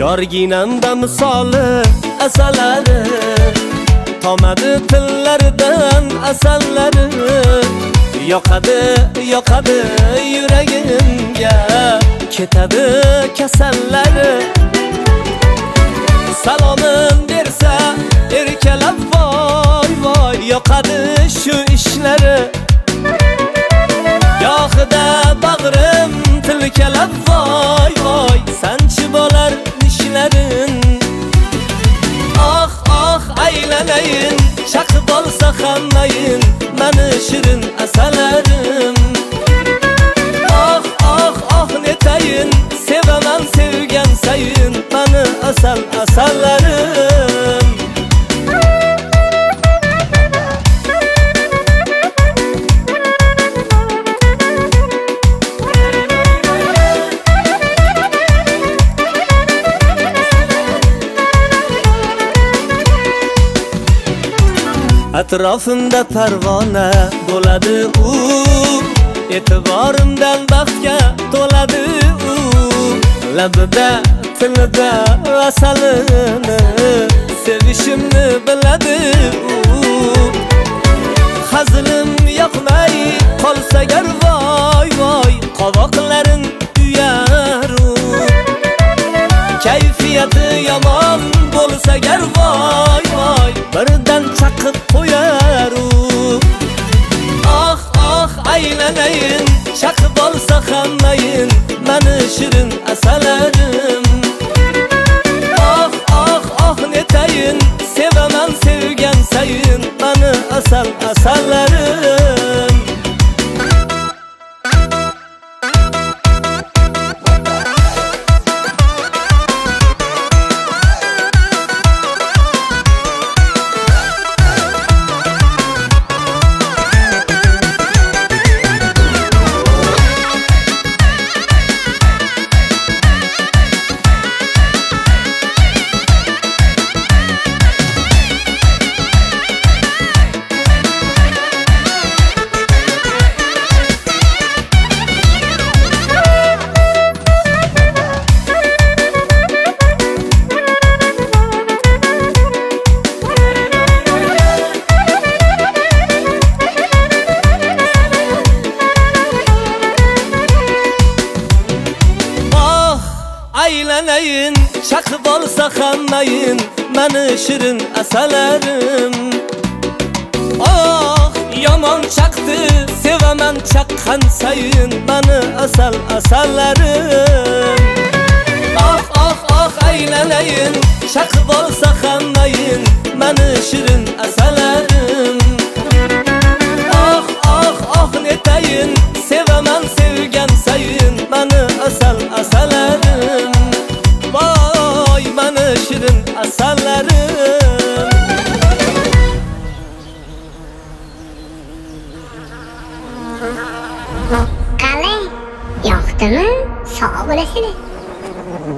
Yorginamda misoli asalari, tomadi tillaridan asallari. Yoqadi, yoqadi yuragimga, ketadi kasallari. Salomim bersa erkalab voy voy, yoqadi shu ishlari. Yoqida bag'rim tilkalab voy voy, sanchi bo'lar nishlarin. Oh aylanayin, chaqib olsa hammayin mani shirin asalarim. Oh netayin, sevaman sevgan sayin mani asal asalarim. Atrofimda parvona bo'ladi u, e'tiborimdan baxtga to'ladi u. Labida, tilida asalini, sevishimni biladi u. Hazilim yoqmay qolsa gar voy voy, qovoqlarin uyar u. Kayfiyati yomon bo'lsa gar voy voy, birdan chaqib qo'yar u. Oh aylanayin, chaqib olsa hammayin mani shirin asalarim. Oh netayin, sevaman sevgan sayin mani asal asalarim. Aylanayin, chaqib olsa hammayin mani shirin asalarim. Yomon chaqdi, sevaman chaqqan sayin mani asal asalarim. Aylanayin, chaqib olsa hammayin mani shirin asalarim. Netayin, sevaman sevgan sayin mani asal asalarim. Voy mani shirin asalarim. Qalay, yoqdimi? Sog' bo'lasizlar.